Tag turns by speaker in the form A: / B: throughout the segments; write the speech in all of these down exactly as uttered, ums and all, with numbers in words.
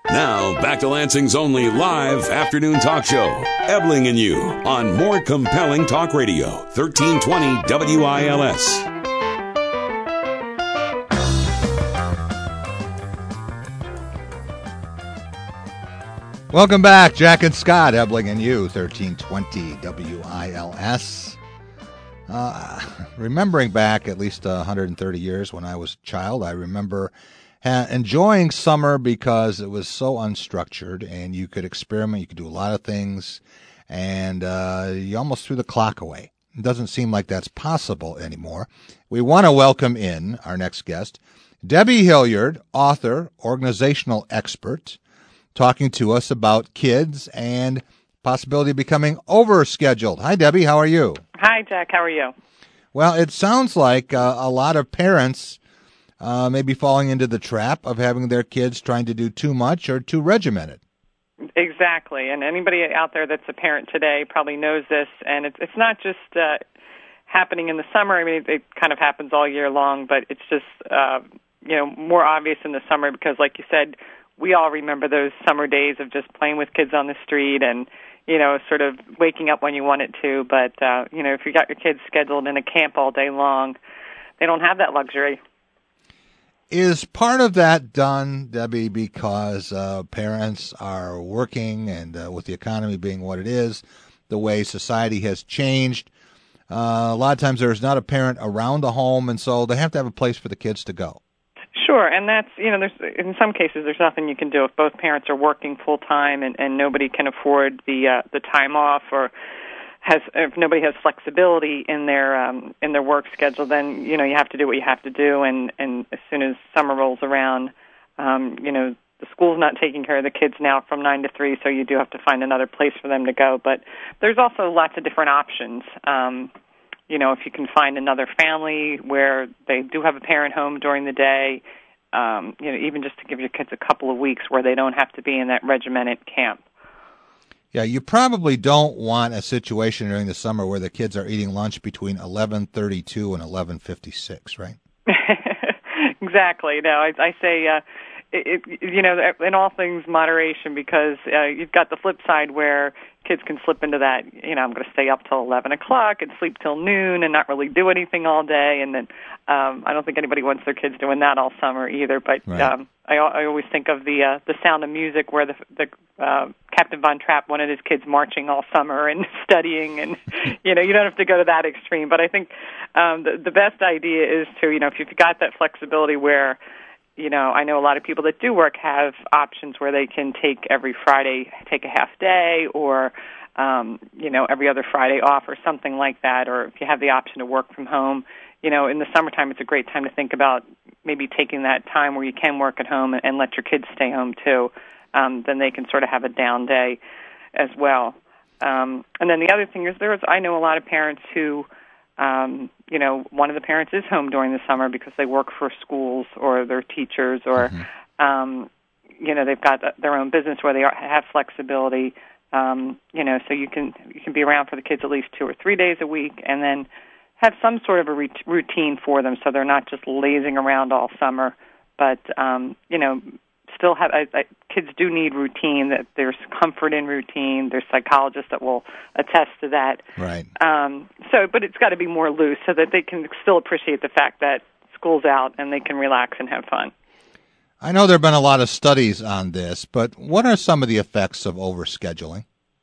A: Now, back to Lansing's only live afternoon talk show, Ebling and You, on More Compelling Talk Radio, thirteen twenty W I L S.
B: Welcome back, Jack and Scott, Ebling and You, thirteen twenty W I L S. Uh, remembering back at least one hundred thirty years when I was a child, I remember ha- enjoying summer because it was so unstructured and you could experiment, you could do a lot of things, and uh, you almost threw the clock away. It doesn't seem like that's possible anymore. We want to welcome in our next guest, Debbie Hilliard, author, organizational expert, talking to us about kids and possibility of becoming overscheduled. Hi, Debbie. How are you?
C: Hi, Jack. How are you?
B: Well, it sounds like uh, a lot of parents uh, may be falling into the trap of having their kids trying to do too much or too regimented.
C: Exactly. And anybody out there that's a parent today probably knows this. And it's, it's not just uh, happening in the summer. I mean, it, it kind of happens all year long, but it's just, uh, you know, more obvious in the summer because, like you said, we all remember those summer days of just playing with kids on the street and, you know, sort of waking up when you wanted to. But, uh, you know, if you got your kids scheduled in a camp all day long, they don't have that luxury.
B: Is part of that done, Debbie, because uh, parents are working and uh, with the economy being what it is, the way society has changed, uh, a lot of times there's not a parent around the home, and so they have to have a place for the kids to go.
C: Sure, and that's, you know, there's in some cases there's nothing you can do if both parents are working full time and, and nobody can afford the uh, the time off, or has if nobody has flexibility in their um, in their work schedule. Then you know you have to do what you have to do, and, and as soon as summer rolls around, um, you know the school's not taking care of the kids now from nine to three, so you do have to find another place for them to go. But there's also lots of different options. Um, You know, if you can find another family where they do have a parent home during the day, um, you know, even just to give your kids a couple of weeks where they don't have to be in that regimented camp.
B: Yeah, you probably don't want a situation during the summer where the kids are eating lunch between eleven thirty-two and eleven fifty-six, right?
C: Exactly. No, I, I say, uh, it, it, you know, in all things moderation, because uh, you've got the flip side where kids can slip into that, you know, I'm going to stay up till eleven o'clock and sleep till noon and not really do anything all day. And then um, I don't think anybody wants their kids doing that all summer either. But
B: right.
C: um, I, I always think of the uh, the Sound of Music, where the, the uh, Captain Von Trapp wanted his kids marching all summer and studying. And, you know, you don't have to go to that extreme. But I think um, the, the best idea is to, you know, if you've got that flexibility where, you know, I know a lot of people that do work have options where they can take every Friday, take a half day, or, um, you know, every other Friday off or something like that. Or if you have the option to work from home, you know, in the summertime, it's a great time to think about maybe taking that time where you can work at home and, and let your kids stay home too. Um, then they can sort of have a down day as well. Um, and then the other thing is there's, I know a lot of parents who, Um, you know, one of the parents is home during the summer because they work for schools or they're teachers or, mm-hmm. um, you know, they've got their own business where they are, have flexibility, um, you know, so you can you can be around for the kids at least two or three days a week and then have some sort of a re- routine for them so they're not just lazing around all summer, but, um, you know, still have I, I, kids do need routine. That there's comfort in routine. There's psychologists that will attest to that.
B: Right.
C: Um, so, but it's got to be more loose so that they can still appreciate the fact that school's out and they can relax and have fun.
B: I know there have been a lot of studies on this, but what are some of the effects of overscheduling?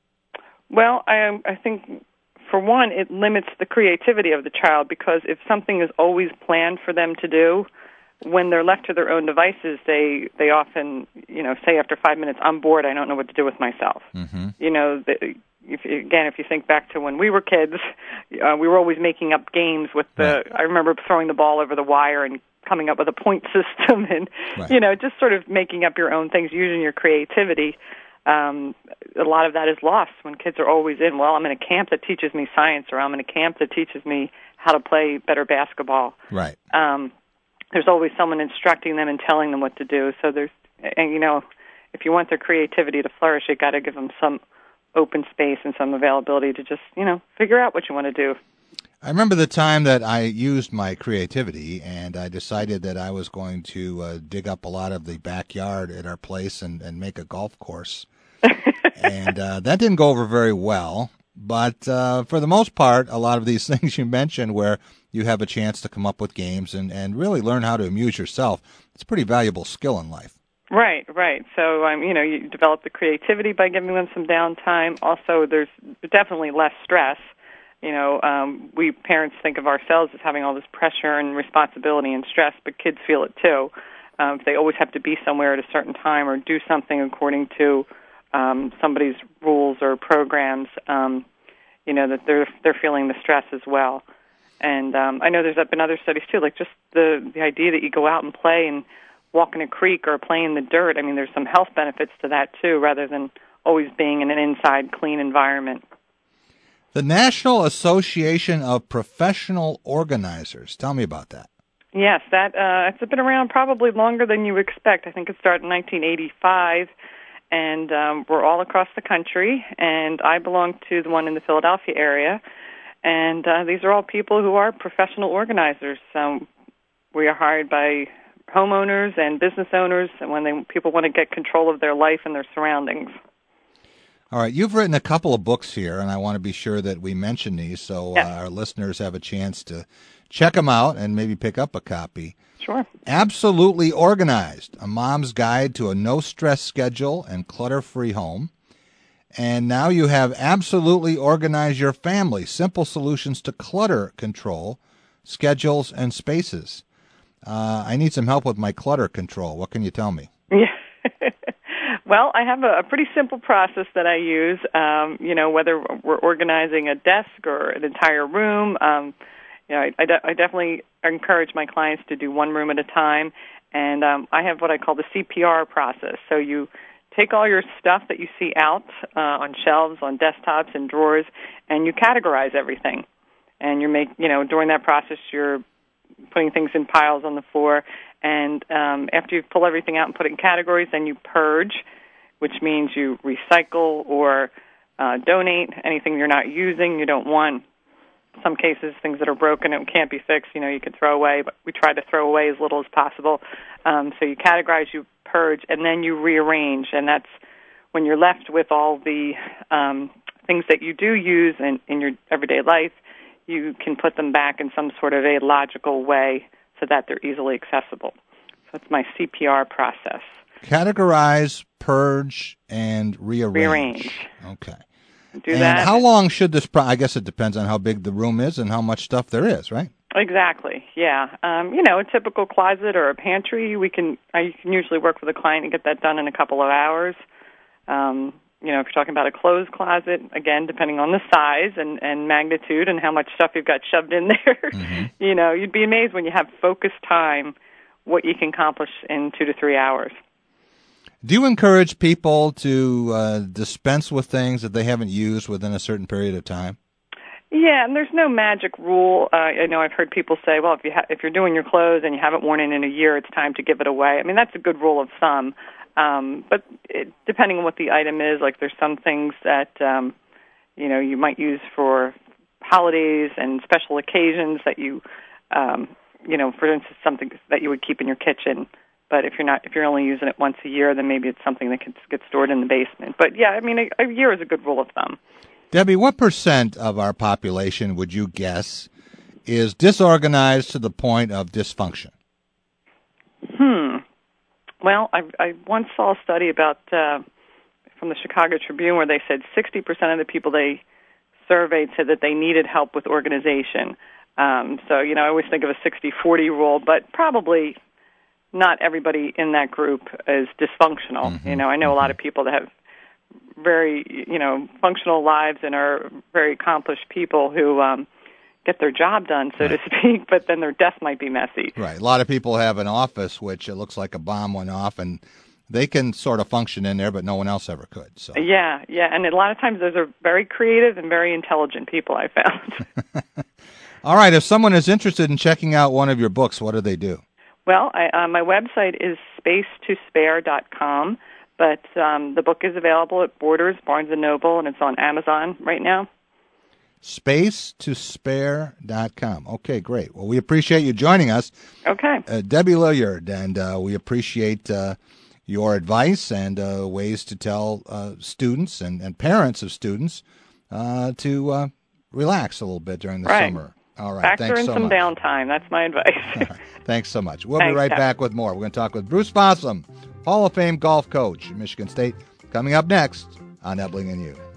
C: Well, I, I think for one, it limits the creativity of the child because if something is always planned for them to do, when they're left to their own devices, they, they often, you know, say after five minutes, I'm bored, I don't know what to do with myself. Mm-hmm. You know, the, if, again, if you think back to when we were kids, uh, we were always making up games with the, right. I remember throwing the ball over the wire and coming up with a point system and, right. you know, just sort of making up your own things, using your creativity. Um, a lot of that is lost when kids are always in, well, I'm in a camp that teaches me science, or I'm in a camp that teaches me how to play better basketball.
B: Right.
C: Um, there's always someone instructing them and telling them what to do. So there's, and you know, if you want their creativity to flourish, you got to give them some open space and some availability to just, you know, figure out what you want to do.
B: I remember the time that I used my creativity, and I decided that I was going to uh, dig up a lot of the backyard at our place and, and make a golf course. and uh, that didn't go over very well. But uh, for the most part, a lot of these things you mentioned where you have a chance to come up with games and, and really learn how to amuse yourself, it's a pretty valuable skill in life.
C: Right, right. So, um, you know, you develop the creativity by giving them some downtime. Also, there's definitely less stress. You know, um, we parents think of ourselves as having all this pressure and responsibility and stress, but kids feel it too. Um, if they always have to be somewhere at a certain time or do something according to um, somebody's rules or programs, um, you know, that they're they're feeling the stress as well. And um, I know there's been other studies too, like just the the idea that you go out and play and walk in a creek or play in the dirt. I mean, there's some health benefits to that too, rather than always being in an inside clean environment.
B: The National Association of Professional Organizers. Tell me about that.
C: Yes, that uh, it's been around probably longer than you expect. I think it started in nineteen eighty-five, and um, we're all across the country, and I belong to the one in the Philadelphia area, and uh, these are all people who are professional organizers. Um, we are hired by homeowners and business owners, and when they people want to get control of their life and their surroundings.
B: All right, you've written a couple of books here, and I want to be sure that we mention these so
C: yes.
B: uh, our listeners have a chance to check them out and maybe pick up a copy.
C: Sure.
B: Absolutely Organized, A Mom's Guide to a No-Stress Schedule and Clutter-Free Home. And now you have Absolutely Organize Your Family, Simple Solutions to Clutter Control, Schedules, and Spaces. Uh, I need some help with my clutter control. What can you tell me?
C: Yeah. Well, I have a, a pretty simple process that I use, um, you know, whether we're organizing a desk or an entire room. Um, you know, I, I, de- I definitely encourage my clients to do one room at a time, and um, I have what I call the C P R process. So you take all your stuff that you see out uh, on shelves, on desktops, and drawers, and you categorize everything. And you make, you know, during that process, you're putting things in piles on the floor, and um, after you pull everything out and put it in categories, then you purge, which means you recycle or uh, donate anything you're not using, you don't want. In some cases, things that are broken and can't be fixed, you know, you can throw away, but we try to throw away as little as possible. Um, so you categorize, you purge, and then you rearrange, and that's when you're left with all the um, things that you do use in, in your everyday life. You can put them back in some sort of a logical way so that they're easily accessible. So it's my C P R process.
B: Categorize, purge, and rearrange.
C: Rearrange.
B: Okay.
C: Do
B: and
C: that.
B: how long should this, pro- I guess it depends on how big the room is and how much stuff there is, right?
C: Exactly, yeah. Um, you know, a typical closet or a pantry, we can I can usually work with a client and get that done in a couple of hours. Um, you know, if you're talking about a closed closet, again, depending on the size and, and magnitude and how much stuff you've got shoved in there, mm-hmm. you know, you'd be amazed when you have focused time what you can accomplish in two to three hours.
B: Do you encourage people to uh, dispense with things that they haven't used within a certain period of time?
C: Yeah, and there's no magic rule. Uh, I know I've heard people say, well, if you ha- if you're doing your clothes and you haven't worn it in a year, it's time to give it away. I mean, that's a good rule of thumb. Um, but it, depending on what the item is, like there's some things that, um, you know, you might use for holidays and special occasions that you, um, you know, for instance, something that you would keep in your kitchen. But if you're not, if you're only using it once a year, then maybe it's something that can get stored in the basement. But yeah, I mean, a, a year is a good rule of thumb.
B: Debbie, what percent of our population would you guess is disorganized to the point of dysfunction?
C: Hmm. Well, I, I once saw a study about uh, from the Chicago Tribune where they said sixty percent of the people they surveyed said that they needed help with organization. Um, so, you know, I always think of a sixty forty rule, but probably not everybody in that group is dysfunctional. Mm-hmm. You know, I know mm-hmm. a lot of people that have very, you know, functional lives and are very accomplished people who um, get their job done, so right. to speak, but then their desk might be messy.
B: Right. A lot of people have an office which it looks like a bomb went off, and they can sort of function in there, but no one else ever could. So
C: Yeah, yeah, and a lot of times those are very creative and very intelligent people, I found.
B: All right. If someone is interested in checking out one of your books, what do they do?
C: Well, I, uh, my website is space to spare dot com, but um, the book is available at Borders, Barnes and Noble, and it's on Amazon right now.
B: space to spare dot com. Okay, great. Well, we appreciate you joining us.
C: Okay.
B: Uh, Debbie Lilliard, and uh, we appreciate uh, your advice and uh, ways to tell uh, students and, and parents of students uh, to uh, relax a little bit during the
C: right.
B: summer. All right.
C: Factor
B: Thanks
C: in
B: so
C: some
B: much.
C: downtime. That's my advice.
B: All right. Thanks so much. We'll
C: Thanks,
B: be right
C: Jeff.
B: back with more. We're going to talk with Bruce Fossum, Hall of Fame golf coach at Michigan State, coming up next on Ebling and You.